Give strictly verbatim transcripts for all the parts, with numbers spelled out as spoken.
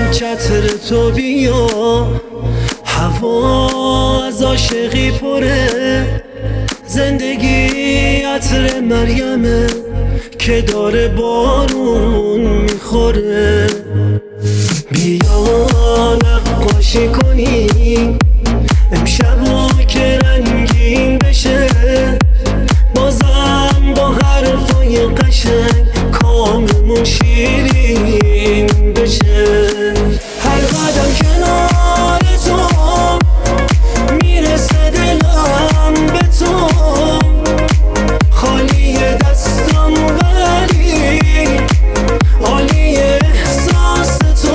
چتر تو بیا، هوا از عاشقی پره، زندگی عطر مریمه که داره بارون میخوره. بیا نقاشی کنیم امشبا که رنگین بشه، بازم با حرفای قشنگ کاممون شیرین بشه. هر قدم کنار تو میرسه دلم به تو، خالی دستم ولی عالی احساس تو.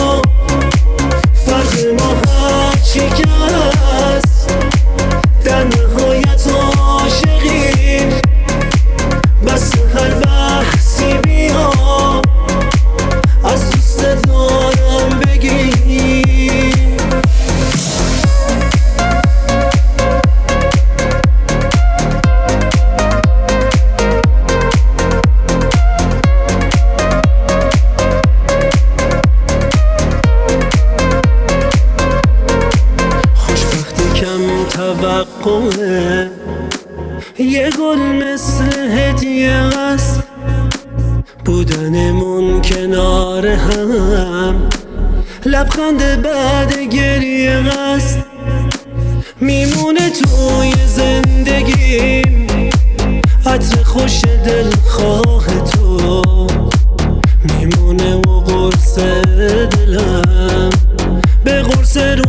فرق ما هرچی که هست در نهایت عاشقیم، بس هر بحثی بیا از دوست دارم بگی. خوشبختی کم توقعه، یه گل مثل هدیه است، بودنمون کنار هم لبخند بعد گریه است. میمونه توی زندگیم عطر خوش دلخواه تو، میمونه و قرص دلم به قرص